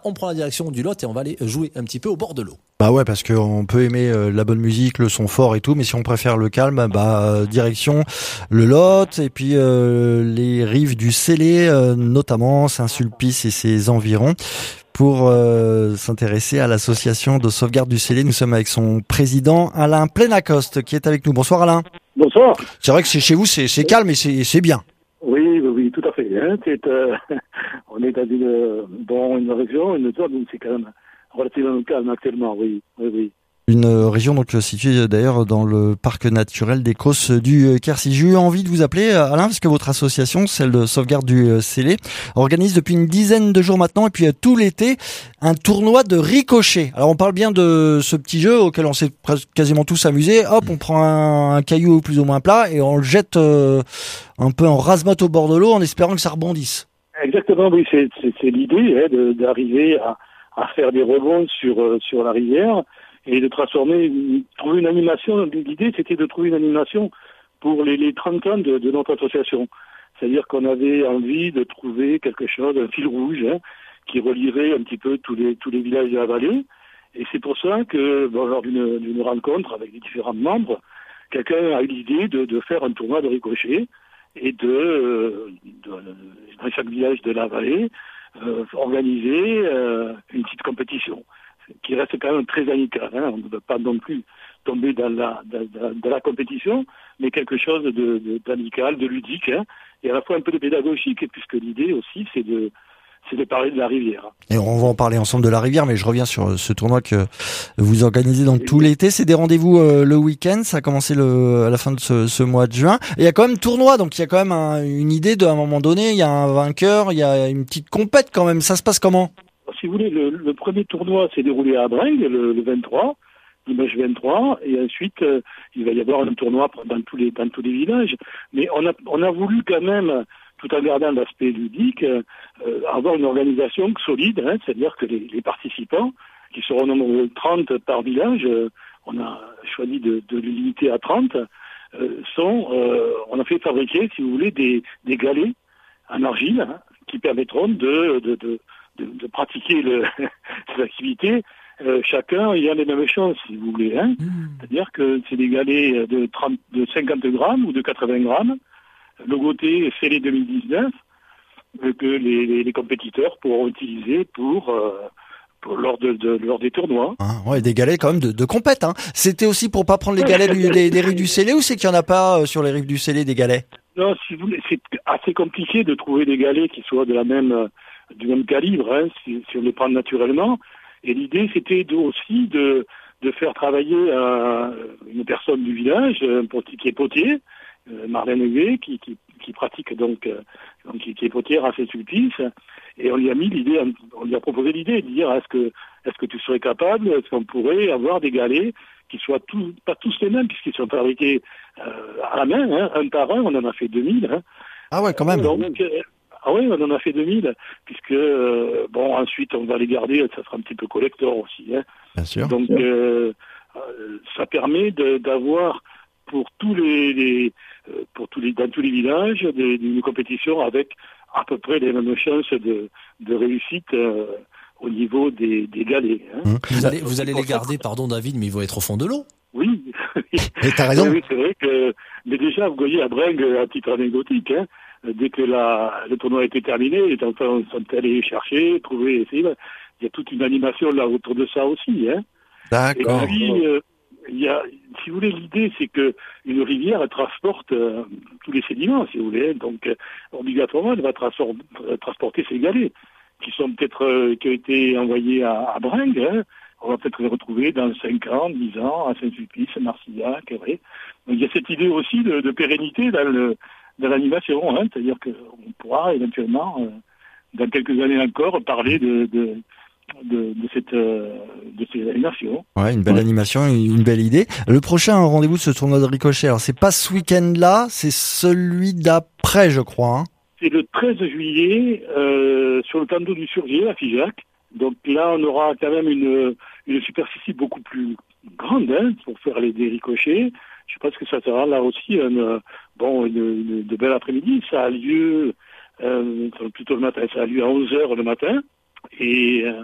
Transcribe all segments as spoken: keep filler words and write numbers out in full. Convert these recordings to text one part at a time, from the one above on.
on prend la direction du Lot et on va aller jouer un petit peu au bord de l'eau. Bah ouais, parce qu'on peut aimer euh, la bonne musique, le son fort et tout, mais si on préfère le calme, bah euh, direction le Lot et puis euh, les rives du Célé, euh, notamment Saint-Sulpice et ses environs. Pour euh, s'intéresser à l'association de sauvegarde du Célé, nous sommes avec son président Alain Pleinacoste qui est avec nous. Bonsoir Alain. Bonsoir. C'est vrai que c'est chez vous, c'est, c'est calme et c'est, c'est bien. Oui, oui, oui, tout à fait. Hein. C'est, euh, on est dans une, bon, une région, une zone où c'est quand même relativement calme actuellement, oui, oui, oui. Une région donc située d'ailleurs dans le parc naturel des Crosses du Quercy. J'ai eu envie de vous appeler Alain parce que votre association, celle de sauvegarde du Célé, organise depuis une dizaine de jours maintenant et puis tout l'été un tournoi de ricochet. Alors on parle bien de ce petit jeu auquel on s'est quasiment tous amusés. Hop, on prend un, un caillou plus ou moins plat et on le jette euh, un peu en rase-motte au bord de l'eau en espérant que ça rebondisse. Exactement, oui, c'est, c'est, c'est l'idée hein, de, d'arriver à, à faire des rebonds sur, sur la rivière. Et de transformer, trouver une animation. L'idée, c'était de trouver une animation pour les, les trente ans de, de notre association. C'est-à-dire qu'on avait envie de trouver quelque chose, un fil rouge, hein, qui relierait un petit peu tous les, tous les villages de la vallée. Et c'est pour ça que, bon, lors d'une, d'une rencontre avec les différents membres, quelqu'un a eu l'idée de, de faire un tournoi de ricochet et de, de, de dans chaque village de la vallée, euh, organiser euh, une petite compétition qui reste quand même très amical. Hein. On ne veut pas non plus tomber dans la, dans, dans la compétition, mais quelque chose de, de, d'amical, de ludique, hein, et à la fois un peu de pédagogique, puisque l'idée aussi, c'est de, c'est de parler de la rivière. Et on va en parler ensemble de la rivière, mais je reviens sur ce tournoi que vous organisez donc tout l'été. C'est des rendez-vous euh, le week-end, ça a commencé le, à la fin de ce, ce mois de juin. Et il y a quand même tournoi, donc il y a quand même un, une idée d'un moment donné, il y a un vainqueur, il y a une petite compète quand même. Ça se passe comment ? Si vous voulez, le, le premier tournoi s'est déroulé à Brengue le, le vingt-trois, dimanche vingt-trois, et ensuite euh, il va y avoir un tournoi dans tous les dans tous les villages. Mais on a on a voulu quand même, tout en gardant l'aspect ludique, euh, avoir une organisation solide, hein, c'est-à-dire que les, les participants, qui seront au nombre de trente par village, euh, on a choisi de, de le limiter à trente, euh, sont, euh, on a fait fabriquer, si vous voulez, des, des galets en argile, hein, qui permettront de, de, de De, de pratiquer le, ces activités, euh, chacun ayant les mêmes chances, si vous voulez. Hein. Mmh. C'est-à-dire que c'est des galets de, trente, de cinquante grammes ou de quatre-vingts grammes, logotés Célé deux mille dix-neuf, euh, que les, les, les compétiteurs pourront utiliser pour, euh, pour lors, de, de, lors des tournois. Ah, ouais, des galets quand même de, de compète. Hein. C'était aussi pour pas prendre les galets du, des, des rives du Célé, ou c'est qu'il n'y en a pas euh, sur les rives du Célé des galets ? Non, si vous voulez, c'est assez compliqué de trouver des galets qui soient de la même... Euh, du même calibre, hein, si, si on les prend naturellement. Et l'idée, c'était de, aussi de, de faire travailler euh, une personne du village, un potier, qui est potier, euh, Marlène Huet, qui, qui, qui pratique donc, euh, donc qui, qui est potière à Saint-Sulpice. Et on lui a mis l'idée, on lui a proposé l'idée de dire est-ce que, est-ce que tu serais capable, est-ce qu'on pourrait avoir des galets qui soient tous, pas tous les mêmes, puisqu'ils sont fabriqués euh, à la main, hein, un par un, on en a fait deux mille. Hein. Ah ouais, quand même. Donc, euh, Ah oui, on en a fait deux mille, puisque, euh, bon, ensuite, on va les garder, ça sera un petit peu collector aussi. Hein. Bien sûr. Donc, euh, euh, ça permet de, d'avoir pour tous les, les euh, pour tous les, dans tous les villages, des, une compétition avec à peu près les mêmes chances de, de réussite euh, au niveau des, des galets. Hein. Mmh. Vous allez, vous allez les garder, pardon David, mais ils vont être au fond de l'eau. Oui. Et t'as raison. Oui, c'est vrai que, mais déjà, vous voyez, à Brengue, à titre anecdotique, hein, dès que la, le tournoi a été terminé, les enfants sont allés chercher, trouver, essayer. Il y a toute une animation là autour de ça aussi. Hein. D'accord. Et puis, euh, il y a, si vous voulez, l'idée, c'est que une rivière elle transporte euh, tous les sédiments, si vous voulez. Donc, euh, obligatoirement, elle va transfor- transporter ces galets qui sont peut-être, euh, qui ont été envoyés à, à Brengue. Hein. On va peut-être les retrouver dans cinq ans, dix ans, à Saint-Sulpice, à Marcillac, vrai. Donc, il y a cette idée aussi de, de pérennité dans le, dans l'animation, hein, c'est-à-dire qu'on pourra éventuellement, euh, dans quelques années encore, parler de, de, de, de cette, euh, de ces animations. Ouais, une belle ouais. animation, une belle idée. Le prochain rendez-vous de ce tournoi de ricochet, alors c'est pas ce week-end-là, c'est celui d'après, je crois. Hein. C'est le treize juillet, euh, sur le plateau du Surgier, à Figeac. Donc là, on aura quand même une, une superficie beaucoup plus grande, hein, pour faire les des ricochets. Je pense que ça sera là aussi une, bon, une, une, de bel après-midi. Ça a lieu, euh, plutôt le matin, ça a lieu à onze heures le matin. Et, euh,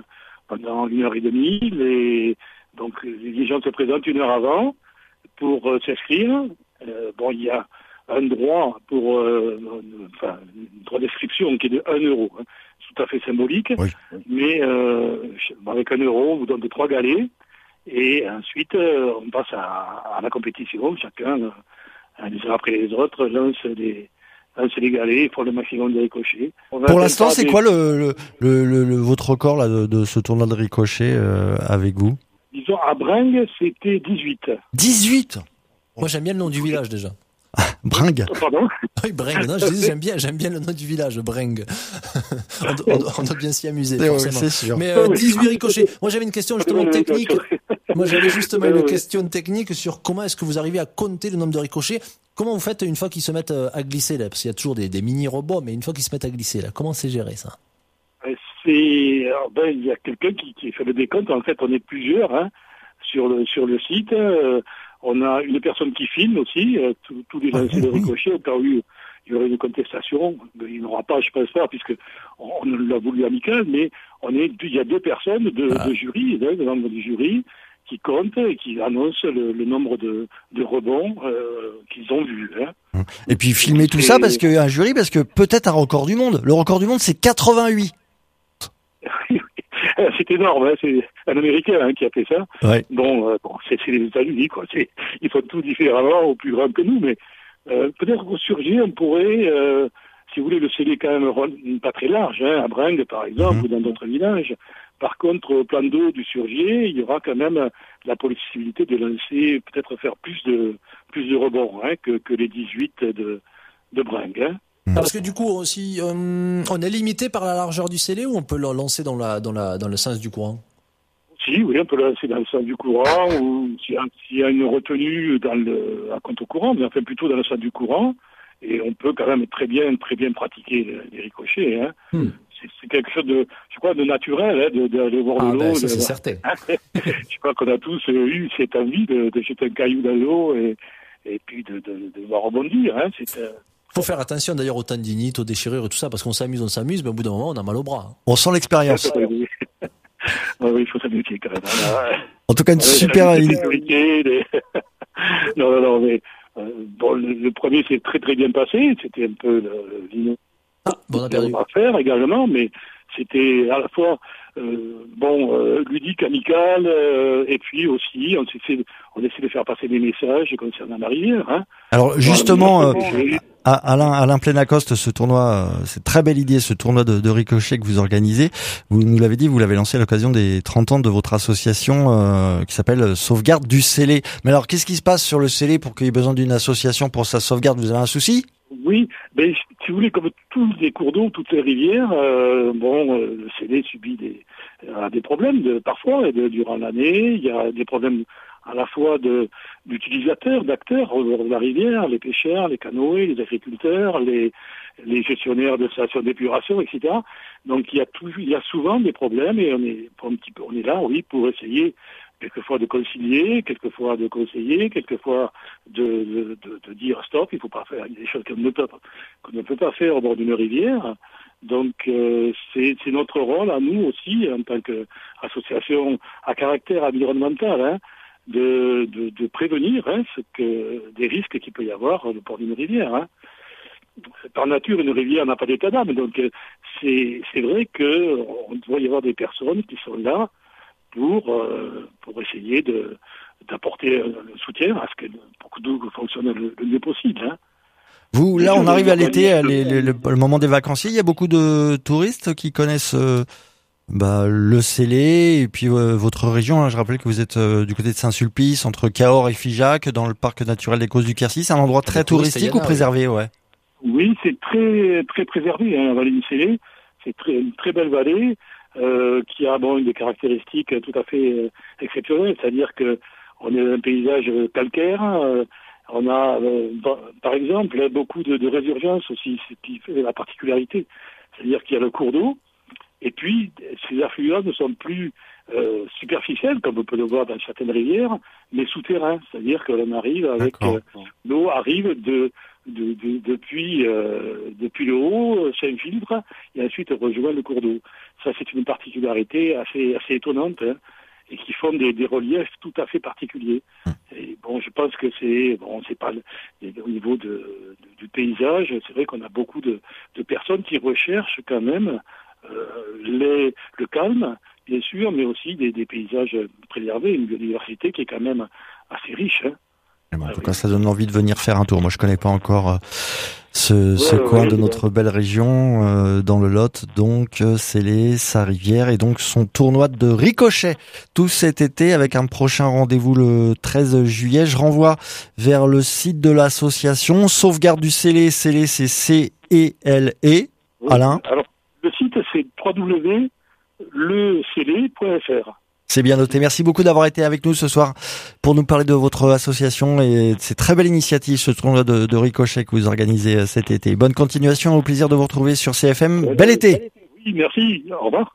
pendant une heure et demie. Les, donc les gens se présentent une heure avant pour euh, s'inscrire. Euh, bon, il y a un droit pour, euh, enfin, un droit d'inscription qui est de un euro, hein, tout à fait symbolique. Oui. Mais euh, avec un euro, on vous donne de trois galets. Et ensuite, euh, on passe à, à la compétition. Chacun, euh, les uns après les autres, lance des, lance des galets, font le maximum de ricochets. Pour l'instant, c'est des... quoi le, le, le, le, votre record là, de, de ce tournoi de ricochet euh, avec vous? Disons, à Bringues, c'était dix-huit. dix-huit? Moi, j'aime bien le nom du village, déjà. Bringues. Pardon? Oui, Bringues. Non, je dis, j'aime bien, j'aime bien le nom du village, Bringues. on, doit, on, doit, on doit bien s'y amuser, c'est forcément. C'est sûr. Mais euh, dix-huit ricochets. Moi, j'avais une question justement technique. Moi, j'avais justement une question technique sur comment est-ce que vous arrivez à compter le nombre de ricochets. Comment vous faites une fois qu'ils se mettent à glisser là? Parce qu'il y a toujours des, des mini-robots, mais une fois qu'ils se mettent à glisser là, comment c'est géré ça? C'est, alors, ben, il y a quelqu'un qui, qui fait le décompte. En fait, on est plusieurs hein, sur le sur le site. Euh, On a une personne qui filme aussi, euh, tous les lancers de ricochet, au cas où il y aurait une contestation. Il n'y en aura pas, je pense pas, puisque on l'a voulu amical, mais on est, il y a deux personnes de, ah. de jury, hein, de membres du jury, qui comptent et qui annoncent le, le nombre de, de rebonds euh, qu'ils ont vus. Hein. Et puis filmer tout et... ça parce qu'il y a un jury, parce que peut-être un record du monde. Le record du monde, c'est quatre-vingt-huit. C'est énorme, hein, c'est un Américain hein, qui a fait ça. Ouais. Bon, euh, bon c'est, c'est les États-Unis, quoi. C'est, ils font tout différemment, au plus grand que nous, mais euh, peut-être qu'au Surgé, on pourrait, euh, si vous voulez, le sceller quand même pas très large, hein, à Bringues par exemple, mm-hmm. ou dans d'autres villages. Par contre, au plan d'eau du Surgé, il y aura quand même la possibilité de lancer, peut-être faire plus de plus de rebonds hein, que, que les dix-huit de, de Bringues. Hein. Parce que du coup, aussi, euh, on est limité par la largeur du scellé ou on peut le lancer dans la dans la dans le sens du courant? Si, oui, on peut le lancer dans le sens du courant ou s'il y a, s'il y a une retenue dans le à contre-courant, mais enfin plutôt dans le sens du courant. Et on peut quand même très bien très bien pratiquer les ricochets. Hein. Hmm. C'est, c'est quelque chose de, je crois, de naturel, hein, de, d'aller voir ah de l'eau. Ben, ça, de, c'est certain. Je crois qu'on a tous eu cette envie de, de jeter un caillou dans l'eau et et puis de de, de voir rebondir. Hein. C'est euh, faut faire attention d'ailleurs aux tendinites, aux déchirures et tout ça, parce qu'on s'amuse, on s'amuse, mais au bout d'un moment, on a mal au bras. On sent l'expérience. Oui, oui, il faut s'amuser quand même. En tout cas, une super idée. Les... non, non, non, mais euh, bon, le, le premier s'est très très bien passé. C'était un peu le l'inno. Ah, bon, on a perdu. À faire également, mais c'était à la fois euh, bon euh, ludique, amical, euh, et puis aussi on essaie, on essaie de faire passer des messages concernant la rivière. Hein. Alors justement, euh, Alain, Alain Pleinacoste, ce tournoi, euh, c'est une très belle idée, ce tournoi de, de ricochet que vous organisez. Vous nous l'avez dit, vous l'avez lancé à l'occasion des trente ans de votre association euh, qui s'appelle Sauvegarde du Célé. Mais alors, qu'est-ce qui se passe sur le Célé pour qu'il y ait besoin d'une association pour sa sauvegarde? Vous avez un souci? Oui, ben, si vous voulez, comme tous les cours d'eau, toutes les rivières, euh, bon, euh, le Célé subit des, euh, des problèmes de, parfois de, durant l'année. Il y a des problèmes à la fois de d'utilisateurs, d'acteurs au bord de la rivière, les pêcheurs, les canoës, les agriculteurs, les les gestionnaires de stations d'épuration, et cetera. Donc il y a toujours, il y a souvent des problèmes et on est un petit peu, on est là, oui, pour essayer quelquefois de concilier, quelquefois de conseiller, quelquefois de, de, de, de dire stop, il faut pas faire des choses qu'on ne peut pas, qu'on ne peut pas faire au bord d'une rivière. Donc euh, c'est, c'est notre rôle à nous aussi en tant qu'association à caractère environnemental, hein, de, de, de prévenir hein, ce que des risques qu'il peut y avoir au bord d'une rivière. Hein. Par nature, une rivière n'a pas d'état d'âme, donc c'est, c'est vrai que on doit y avoir des personnes qui sont là pour euh, pour essayer de d'apporter le soutien à ce que pour que tout fonctionne le, le mieux possible. Hein. Vous, là, on arrive à l'été, les, les, le, le moment des vacanciers. Il y a beaucoup de touristes qui connaissent euh, bah, le Célé et puis euh, votre région. Hein, je rappelle que vous êtes euh, du côté de Saint-Sulpice, entre Cahors et Figeac, dans le parc naturel des Causses du Quercy. C'est un endroit très touristique ou préservé, ouais. Oui, c'est très très préservé. Hein, la vallée du Célé, c'est très, une très belle vallée. Euh, qui a bon des caractéristiques tout à fait euh, exceptionnelles, c'est-à-dire que on est dans un paysage calcaire, euh, on a euh, par exemple beaucoup de, de résurgences aussi, ce qui fait la particularité, c'est-à-dire qu'il y a le cours d'eau, et puis ces affluents ne sont plus euh, superficiels comme on peut le voir dans certaines rivières, mais souterrains, c'est-à-dire que l'on arrive avec euh, l'eau arrive de De, de, depuis euh, depuis le haut, s'infiltre et ensuite rejoint le cours d'eau. Ça, c'est une particularité assez, assez étonnante, hein, et qui font des, des reliefs tout à fait particuliers. Et bon, je pense que c'est, bon, c'est pas le, au niveau de, de, du paysage, c'est vrai qu'on a beaucoup de, de personnes qui recherchent quand même euh, les, le calme, bien sûr, mais aussi des, des paysages préservés, une biodiversité qui est quand même assez riche. Hein. En tout cas, ça donne envie de venir faire un tour. Moi, je connais pas encore euh, ce, ce ouais, coin ouais, de ouais. notre belle région euh, dans le Lot. Donc, euh, Célé, sa rivière et donc son tournoi de ricochet tout cet été avec un prochain rendez-vous le treize juillet. Je renvoie vers le site de l'association Sauvegarde du Célé. Célé, c'est C E L E. Oui. Alain. Alors, le site, c'est w w w point le célé point f r. C'est bien noté. Merci beaucoup d'avoir été avec nous ce soir pour nous parler de votre association et de ces très belles initiatives, ce tournoi de, de ricochet que vous organisez cet été. Bonne continuation, au plaisir de vous retrouver sur C F M. Ouais, Bel été. Oui, merci. Au revoir.